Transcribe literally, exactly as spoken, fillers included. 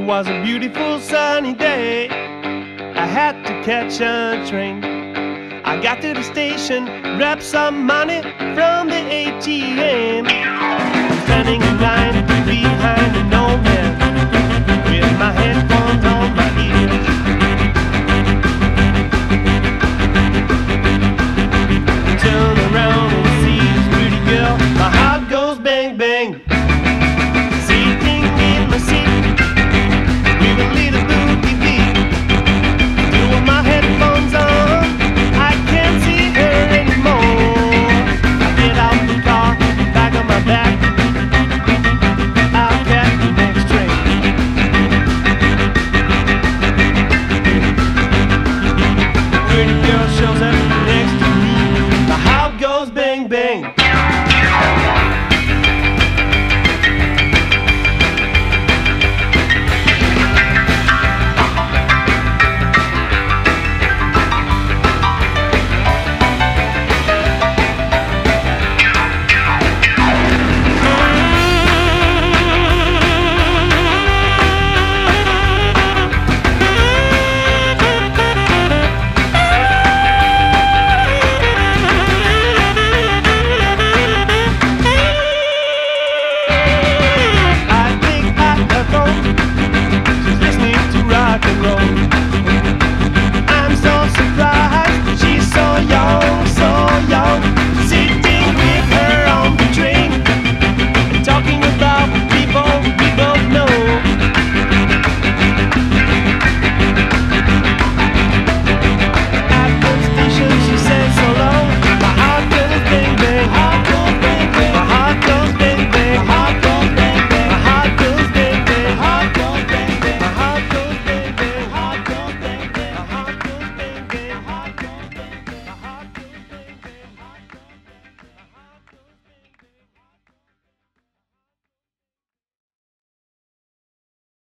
was a beautiful sunny day. I had to catch a train. I got to the station, grabbed some money from the A T M. Standing in line behind an old man with my headphones on.